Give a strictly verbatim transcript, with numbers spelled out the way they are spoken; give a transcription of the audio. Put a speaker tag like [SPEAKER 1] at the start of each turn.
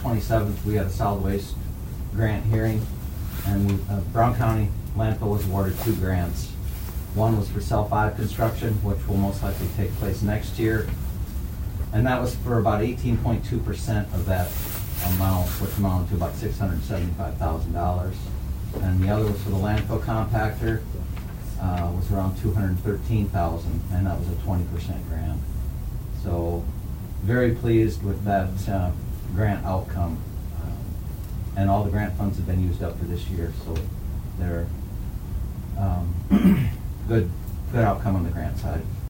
[SPEAKER 1] twenty-seventh, we had a solid waste grant hearing, and we, uh, Brown County Landfill was awarded two grants. One was for cell five construction, which will most likely take place next year, and that was for about eighteen point two percent of that amount, which amounted to about six hundred seventy-five thousand dollars. And the other was for the landfill compactor, uh, was around two hundred thirteen thousand dollars, and that was a twenty percent grant. So, very pleased with that uh, grant outcome. Um, and all the grant funds have been used up for this year, so they're um, good, good outcome on the grant side.